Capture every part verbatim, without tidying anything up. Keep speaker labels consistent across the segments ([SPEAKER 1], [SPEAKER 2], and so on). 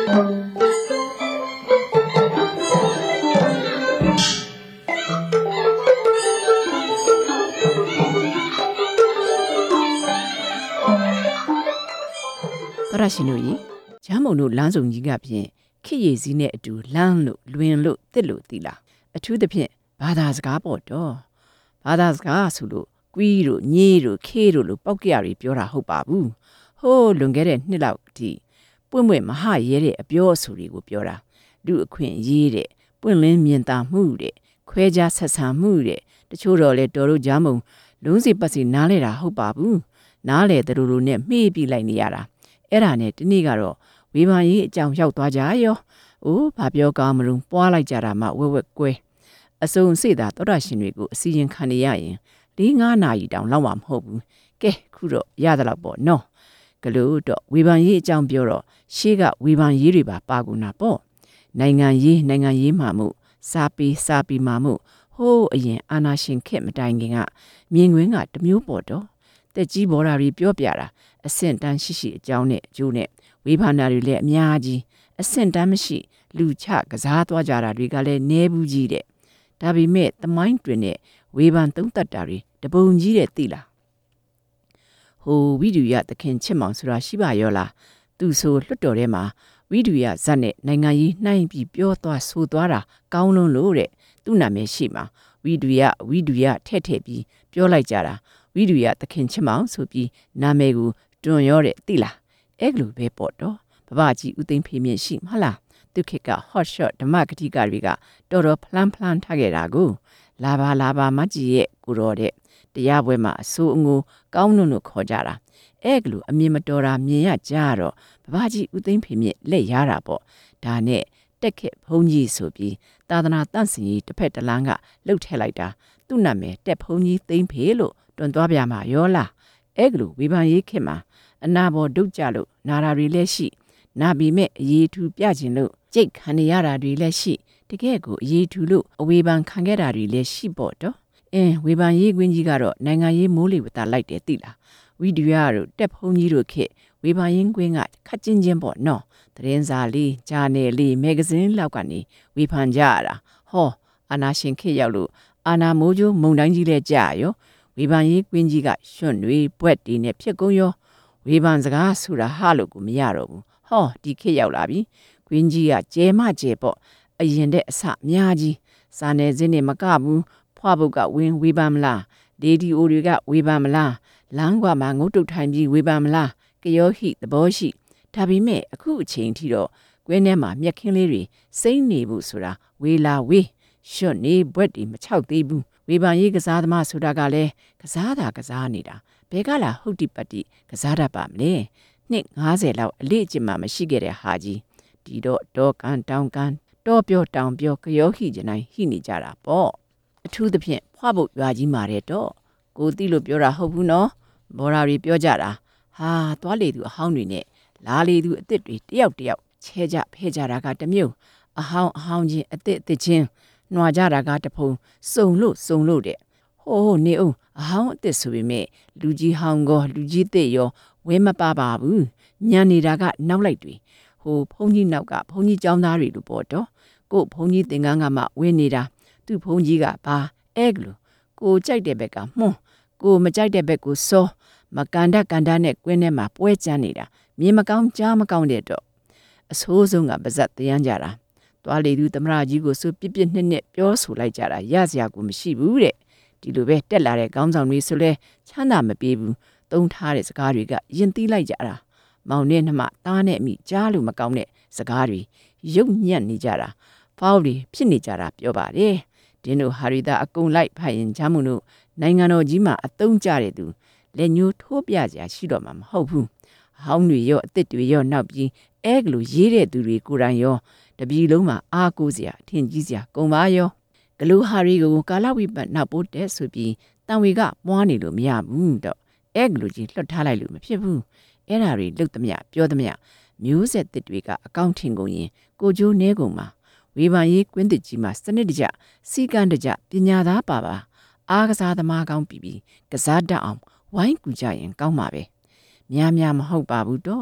[SPEAKER 1] ရှင်တို့ရေဂျမ်းမုံတို့လမ်းစုံကြီးကဖြင့်ခစ်ရည်စည်းနဲ့အတူလမ်းလို့လွင်လို့တစ်လို့တီလာအထူးသဖြင့်ဘာသာစကားပေါ့တော့ဘာသာစကားဆိုလို့ကွီးတို့ညေးတို့ခေးတို့လို့ပောက်ကြရီပြောတာဟုတ်ပါဘူးဟိုးလွန်ခဲ့တဲ့နှစ်လောက်အထိပွင့်ပွင့်မဟရဲတဲ့အပြောအဆိုတွေကိုပြောတာလူအခွင့်ရေးတဲ့ပွင့်လင်းမြင်သာမှုတဲ့ခွဲခြားဆက်ဆံမှုတဲ့တချို့တော့လေတော်တို့ဂျမ်းမုံလုံးစီပတ်စီနားလဲတာဟုတ်ပါဘူးနားလေသူတို့နဲ့မှေးပြလိုက်နေရတာအဲ့ဒါနဲ့ဒီနေ့ကတော့ဝေဖန်ရေးအကြောင်းရောက်သွားကြရော။အိုးဘာပြောကောင်းမလို့ပွားလိုက်ကြတာမှဝက်ဝက်ကွဲအစုံစေတာသောတာရှင်တွေကိုအစီရင်ခံနေရရင်၄-၅နာရီတောင်လောက်မှာမဟုတ်ဘူး။ကဲခုတော့ရသလောက်ပေါ့နော်။ကလို့တော့ဝေဖန်ရေးအကြောင်းပြောတော့ရှေ့ကဝေဖန်ရေးတွေပါပါကုန်တာပေါ့။နိုင်ငံရေးနိုင်ငံရေးမှမှုစာပေစာပေမှမှုဟိုးအရင်အာနာရှင်ခက်မတိုင်ခင်ကမြင်ကွင်းကတမျိုးပေါ့တော့။တက်ကြီးဘော်ဓာတွေပြောပြတာအဆင့်တန်းရှိရှိအကြောင်းနဲ့အကျိုးနဲ့ဝေဖန်တာတွေလည်းအများကြီးအဆင့်တန်းမရှိလူချကစားသွားကြတာတွေကလည်းနည်းဘူးကြီးတဲ့ဒါပေမဲ့သမိုင်းတွင်နဲ့ဝေဖန်သုံးသပ်တာတွေတပုံကြီးတဲ့သိလားဟိုဝိဒုယသခင်ချစ်မောင်ဆိုတာရှိပါရောလားသူဆိုလွတ်တော်ထဲမှာဝိဒုယဇတ်နဲ့နိုင်ငံကြီးနှိုင်းပြီးပြောသွားဆိုသွားတာကောင်းလွန်းလို့တဲ့သူ့နာမည်ရှိမှာဝိဒုယဝိဒုယထဲ့ထဲ့ပြီးပြောလိုက်ကြတာဝိဒုယသခင်ချစ်မောင်ဆိုပြီးနာမည်ကိုတွန်ရောတဲ့သိလားအဲ့လိုပဲပေါ့တော့ဘဘကြီးဦးသိန်းဖေမြင့်ရှိမလားသူခေတ်က hot shot ဓမ္မဂတိကတွေကတော်တော်ဖလန်းဖလန်းထားခဲ့တာကိုလာပါလာပါမကြီးရဲ့ကိုတော်တဲ့တရားပွဲမှာအဆိုးအငိုကောင်းလို့လို့ခေါ်ကြတာအဲ့လိုအမြင်မတော်တာမြင်ရကြတော့ဘဘကြီးဦးသိန်းဖေမြင့်လက်ရတာပေါ့ဒါနဲ့တက်ခက်ဘုံကြီးဆိုပြီးသာသနာတန့်စင်ကြီးတစ်ဖက်တစ်လမ်းကလှုပ်ထည့်လိုက်တာသူ့နာမည်တက်ဘုံကြီးသိန်းဖေလို့တွန်သွားပြမှာရောလားအဲ့လိုဝေဖန်ရေးခေတ်မှာအနာဘော်ဒုတ်ကြလို့နာရာတွေလည်းရှိနာပြီးမဲ့အရေးထူပြခြင်းလို့ကြိတ်ခံရတာတွေလည်းရှိတကယ်ကိုအရေးထူလို့အဝေဖန်ခံခဲ့တာတွေလည်းရှိပေါ့တော့အင်းဝေဖန်ရေးကွင်းကြီးကတော့နိုင်ငံရေးမိုးလေဝသလိုက်တယ်သိလားဝီဒီယိုတို့တက်ဖုံးကြီးတို့ခေတ်ဝေဖန်ရေးကွင်းကခက်ချင်းချင်းပေါ့နော်သတင်းစာလေးဂျာနယ်လေးမဂ္ဂဇင်းလောက်ကနေဝေဖန်ကြရတာဟောအာနာရှင်ခေတ်ရောက်လို့အာနာမိုးကျိုးမုံတိုင်းကြီးလည်းကြာရောဝေဖန်ရေးကွင်းကြီးကရွှွန့်တွေဘွက်တွေနဲ့ဖြစ်ကုန်ရောဝေဖန်စကားဆိုတာဟာလို့ကိုမရတော့ဘူးဟောဒီခေတ်ရောက်လာပြီကွင်းကြီးကကျဲမကျဲပေါ့အရင်တဲ့အစအများကြီးစာနယ်ဇင်းတွေမကဘူးဖွားပုတ်ကဝင်းဝေဖန်မလားဒေဒီအိုတွေကဝေဖန်မလားလမ်းကွာမှာငုတ်တုတ်ထိုင်ပြီးဝေဖန်မလားကရောဟိသဘောရှိဒါပေမဲ့အခုအချိန်ထိတော့ကွင်းထဲမှာမျက်ခင်းလေးတွေစိမ့်နေဘူးဆိုတာဝေလာဝေးရွှွန့်နေဘွက်တွေမချောက်သေးဘူးဝေဖန်ရေးကစားသမားဆိုတာကလည်းကစားတာကစားနေတာဘယ်ကလာဟုတ်တိပတ်တိကစားတတ်ပါမလဲနှစ်၅၀လောက်အလေးအကျင့်မှမရှိခဲ့တဲ့ဟာကြီးဒီတော့တောကန်တောင်ကန်တောပြောတောင်ပြောကရောဟိကျနိုင်ဟိနေကြတာပေါ့အထူးသဖြင့်ဖွားဖို့ရွာကြီးမာတဲ့တော့ကိုတိလို့ပြောတာဟုတ်ဘူးနော်ဘော်ရာတွေပြောကြတာဟာသွားလေသူအဟောင်းတွေနဲ့လာလေသူအစ်စ်တွေတယောက်တယောက်ချဲကြဖဲကြတာကတမျိုးအဟောင်းအဟောင်းချင်းအစ်စ်အစ်စ်ချင်းနှွာကြတာကတဖုံစုံလို့စုံလို့တဲ့ဟိုးနေအောင်အဟောင်းအစ်စ်ဆိုပေမဲ့လူကြီးဟောင်းကောလူကြီးသစ်ရောဝဲမပါပါဘူးညံနေတာကနောက်လိုက်တွေဟိုဘုန်းကြီးနောက်ကဘုန်းကြီးကျောင်းသားတွေလိုပေါ့တော့ကို့ဘုန်းကြီးသင်္ကန်းကမှဝင်းနေတာသူ့ဘုန်းကြီးကဘာအဲ့ကလို့ကိုကြိုက်တဲ့ဘက်ကမှုန်းကိုမကြိုက်တဲ့ဘက်ကိုစောမကန်ဒကန်ဒနဲ့ကွင်းထဲမှာပွဲချမ်းနေတာမြင်မကောင်းကြားမကောင်းတဲ့တော့အဆိုးဆုံးကပါဇက်တရားကြတာသွားလေသူသမရကြီးကိုဆိုပြစ်ပြစ်နှစ်နှစ်ပြောဆိုလိုက်ကြတာရစရာကိုမရှိဘူးတဲ့ဒီလိုပဲတက်လာတဲ့ခေါင်းဆောင်တွေဆိုလဲချမ်းသာမပြေဘူးသုံးထားတဲ့စကားတွေကယဉ်သီးလိုက်ကြတာမောင်နဲ့နှမသားနဲ့အမိကြားလို့မကောင်းတဲ့စကားတွေရုပ်ညံ့နေကြတာဖောက်တွေဖြစ်နေကြတာပြောပါတယ်ဒင်းတို့ဟာရီတာအကုန်လိုက်ဖိုင်ရင်ချမ်းမှုတို့နိုင်ငံတော်ကြီးမှာအသုံးကျတဲ့သူလက်ညှိုးထိုးပြကြရှိတော့မှာမဟုတ်ဘူးအဟောင်းတွေရောအစ်စ်တွေရောနောက်ပြီးအဲကလိုရေးတဲ့သူတွေကိုယ်တိုင်ရောတပြည်လုံးမှာအားကိုးစရာအထင်ကြီးစရာကုန်ပါရောဂလူဟာရီကိုကာလဝိပတ်နောက်ပို့တဲ့ဆိုပြီးတန်ဝေကပွားနေလို့မရဘူးတော့အဲကလူကြီးလွတ်ထားလိုက်လို့မဖြစ်ဘူးအဲ့ဓာတွေလုတ်သမျှပြောသမျှမျိုးဆက်တစ်တွေကအကောင့်ထင်ကုန်ရင်ကိုကျိုးနဲကုန်မှာဝေဖန်ရေးကွင်းတစ်ကြီးမှာစနစ်တကျစီကံတကျပညာသားပါပါအားကစားသမားကောင်းပြီးပြီးကစားတတ်အောင်ဝိုင်းကူကြရင်ကောင်းမှာပဲများများမဟုတ်ပါဘူးတော့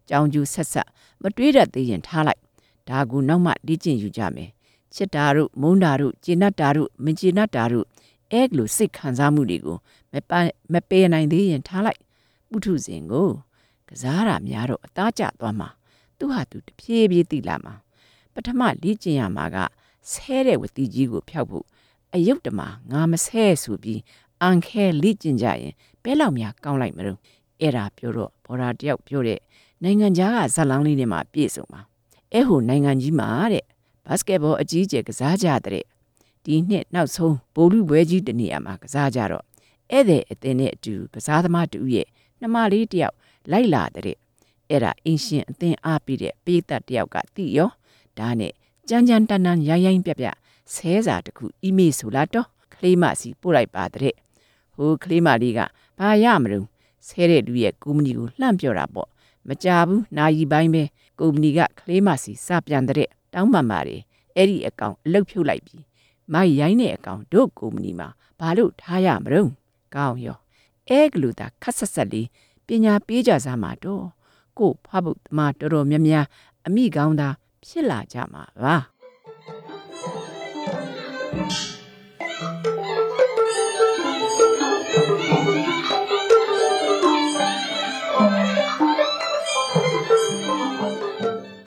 [SPEAKER 1] ကြောင်ကျူဆက်ဆက်မတွေးတတ်သေးရင်ထားလိုက်ဒါကူနောက်မှလေ့ကျင့်ယူကြမယ်ချစ်တာတို့မုန်းတာတို့ကျေနပ်တာတို့မကျေနပ်တာတို့အဲလိုစိတ်ခံစားမှုတွေကိုမပမပယ်နိုင်သေးရင်ထားလိုက်ပုထုဇဉ်ကိုကစားတာများတော့အသားကျသွားမှာသူဟာသူတဖြည်းဖြည်းသိလာမှာပထမလေ့ကျင့်ရမှာကဆဲတဲ့ဝတိကြီးကိုဖျောက်ဖို့အယုတ်တမှာငါမဆဲဆိုပြီးအန်ခဲလေ့ကျင့်ကြရင်ဘဲလောက်များကောင်းလိုက်မလို့အဲ့ဒါပြောတော့ဘော်ဒါတယောက်ပြောတဲ့နိုင်ငံခြားကဇက်လောင်းလေးနဲ့မှပြည့်စုံပါအဲဟိုနိုင်ငံကြီးမှာတဲ့ဘတ်စကက်ဘောအကြီးကျယ်ကစားကြတဲ့ဒီနှစ်နောက်ဆုံးဘိုလ်လူပွဲကြီးတနေရာမှာကစားကြတော့ဧည့်သည်အသင်းနဲ့အတူကစားသမားတူရဲ့နှမလေးတယောက်လိုက်လာတဲ့အဲ့ဒါအင်ရှင်အသင်းအားပြီးတဲ့ပေးသက်တယောက်ကသိရောဒါနဲ့ကြမ်းကြမ်းတန်းတန်းရိုင်းရိုင်းပြပြဆဲစာတခုအီးမေးလ်ဆိုလာတော့ကလေးမစီပို့လိုက်ပါတဲ့ဟိုကလေးမလေးကဘာရမလို့ဆဲတဲ့လူရဲ့ကုမ္ပဏီကိုလှမ်းပြောတာပေါ့မကြဘူးနာယီပိုင်းပဲကုမ္ပဏီကကလေးမစီစပြန်တဲ့တောင်းပန်ပါတယ်အဲ့ဒီအကောင်အလုတ်ဖြုတ်လိုက်ပြီမိုက်ရိုင်းတဲ့အကောင်တို့ကုမ္ပဏီမှာဘာလို့ထားရမလို့ကောင်းရောအဲကလူသာခက်ဆက်ဆက်လေးပညာပေးကြစမ်းမှာတော့ကို့ဖဘုတ်သမားတော်တော်များများအမိကောင်းသားဖြစ်လာကြမှာပါ